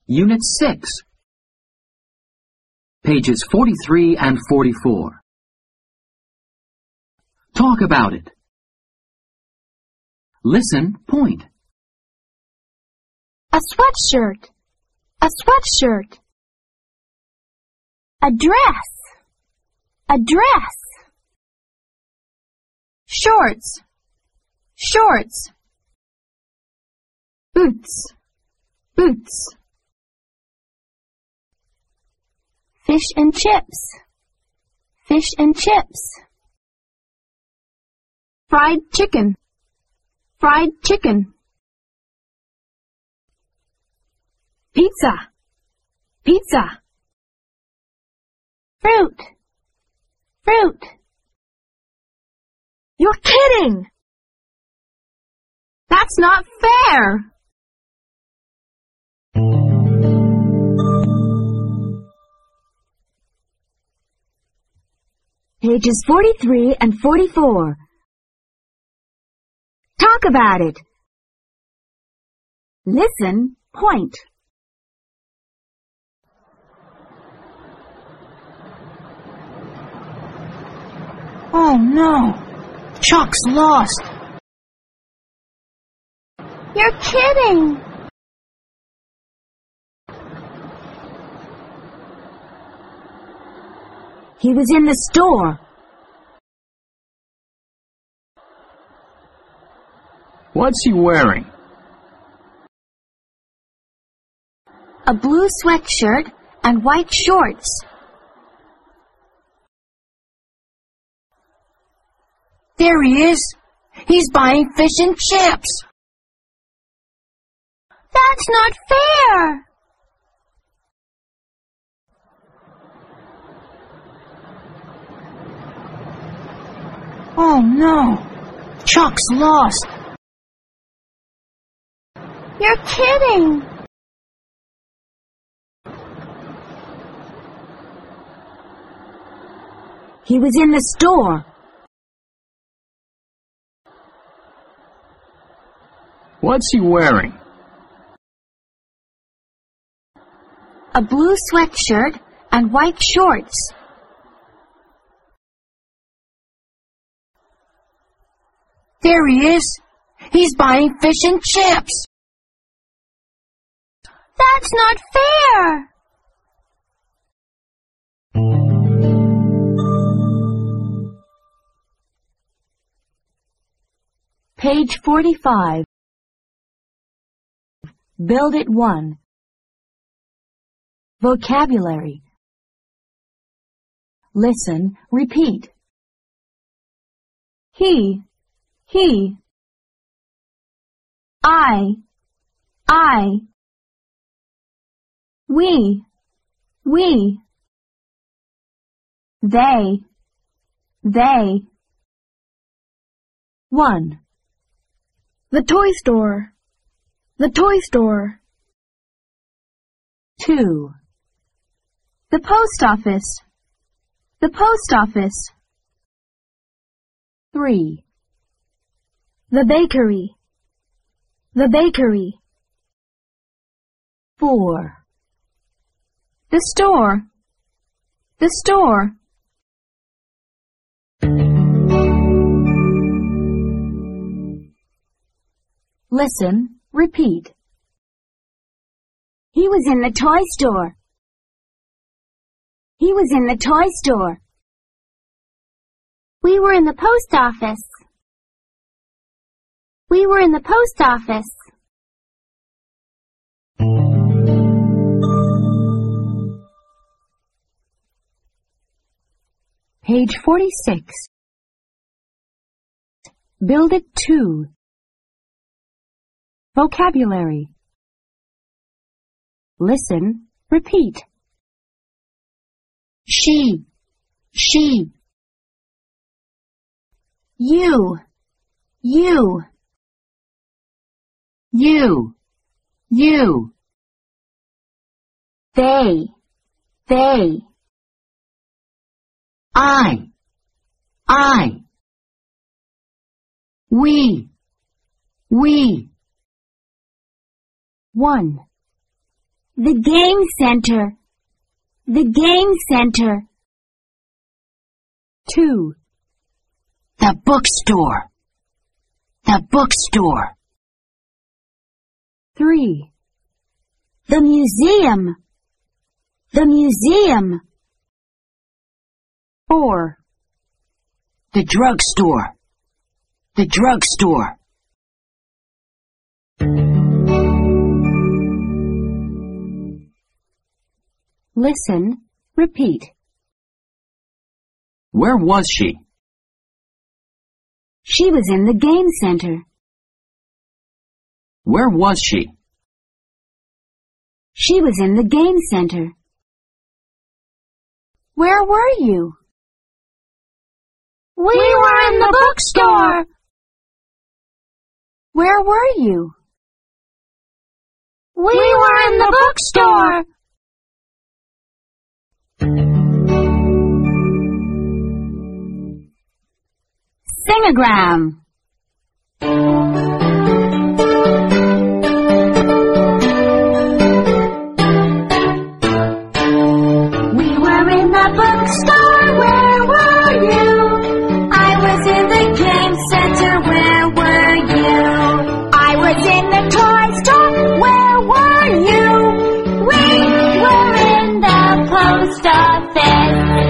Unit 6. Pages 43 and 44. Talk about it. Listen, point. A sweatshirt. A sweatshirt. A dress. A dress. Shorts. Shorts. Boots. Boots. Fish and chips. Fish and chips. Fried chicken. Fried chicken. Pizza. Pizza. Fruit. Fruit. You're kidding! That's not fair! Pages 43 and 44. Talk about it. Listen, point. Oh no! Chuck's lost! You're kidding! He was in the store. What's he wearing? A blue sweatshirt and white shorts. There he is! He's buying fish and chips! That's not fair! Oh no! Chuck's lost! You're kidding! He was in the store. What's he wearing? A blue sweatshirt and white shorts. There he is! He's buying fish and chips! That's not fair! Page 45. Build it 1. Vocabulary. Listen, repeat. He. I. We. They. 1. The toy store. 2. The post office. 3. The bakery. 4. The store. Listen, repeat. He was in the toy store. We were in the post office. Page 46. Build it 2. Vocabulary. Listen, repeat. She. You. They. I. We. 1. The game center. The game center. 2. The bookstore. The bookstore. 3. The museum. The museum. 4. The drugstore. The drugstore. Listen, repeat. Where was she? She was in the game center. Where was she? She was in the game center. Where were you? We were in the bookstore. Where were you? We were in the bookstore. Singogram. We were in the bookstore. Where were you? I was in the game center. Where were you? I was in the toy store. Where were you? We were in the post office.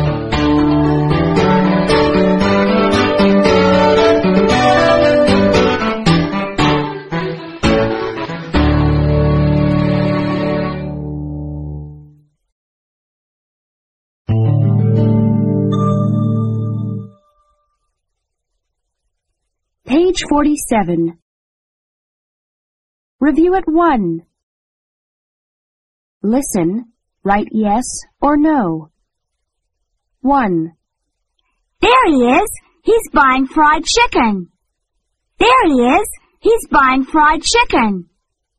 Page 47. Review at 1. Listen, write yes or no. 1. There he is. He's buying fried chicken. There he is. He's buying fried chicken.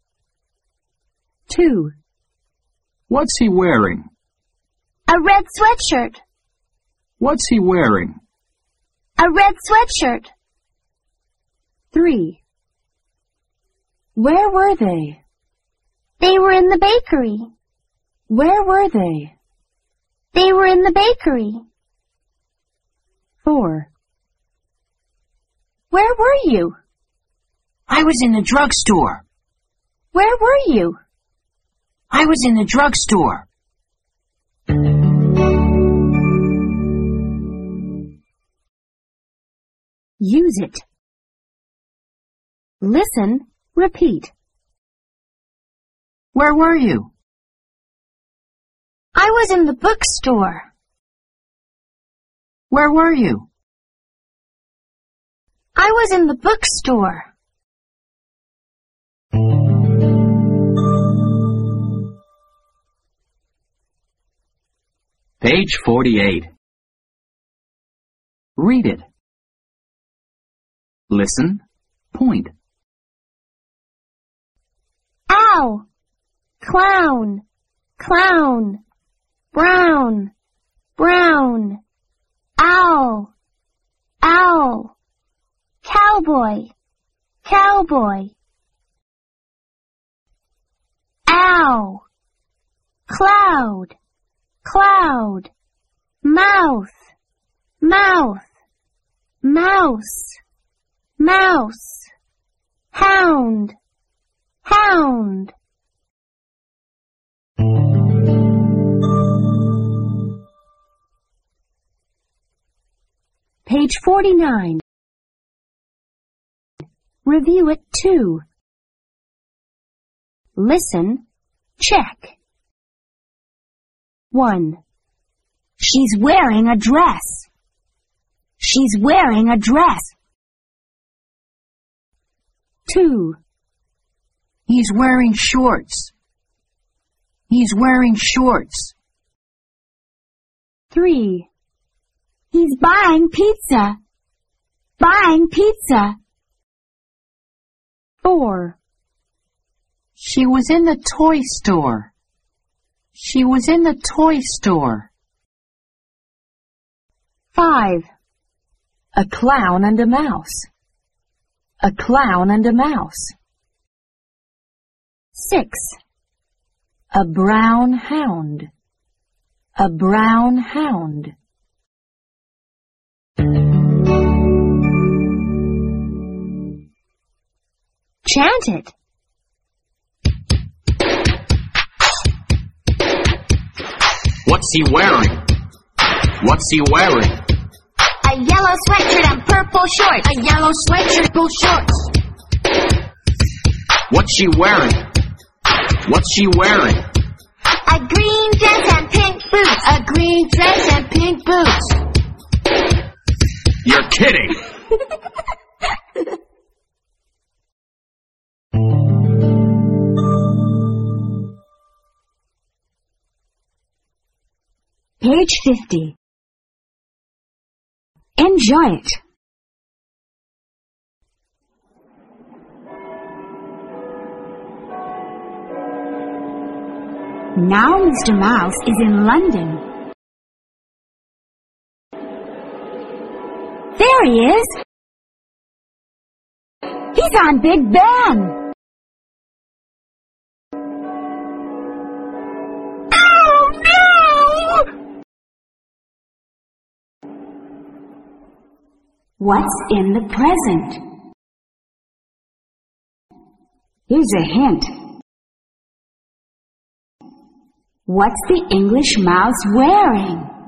2. What's he wearing? A red sweatshirt. What's he wearing? A red sweatshirt. 3. Where were they? They were in the bakery. Where were they? They were in the bakery. 4. Where were you? I was in the drugstore. Where were you? I was in the drugstore. Use it. Listen, repeat. Where were you? I was in the bookstore. Where were you? I was in the bookstore. Page 48. Read it. Listen, point. Ow! Clown, clown. Brown, brown. Owl, owl. Cowboy, cowboy. Ow. Cloud, cloud. Mouth, mouth. Mouse, mouse. Hound, hound. Page 49. Review at 2. Listen, check. 1. She's wearing a dress. She's wearing a dress. 2. He's wearing shorts. He's wearing shorts. 3. He's buying pizza. Buying pizza. 4. She was in the toy store. She was in the toy store. 5. A clown and a mouse. A clown and a mouse. 6. A brown hound. A brown hound. Chant it. What's he wearing? What's he wearing? A yellow sweatshirt and purple shorts. A yellow sweatshirt, purple shorts. What's she wearing? What's she wearing? A green dress and pink boots. A green dress and pink boots. You're kidding! Page 50. Enjoy it. Now Mr. Mouse is in London. There he is. He's on Big Ben. Oh, no! What's in the present? Here's a hint. What's the English mouse wearing?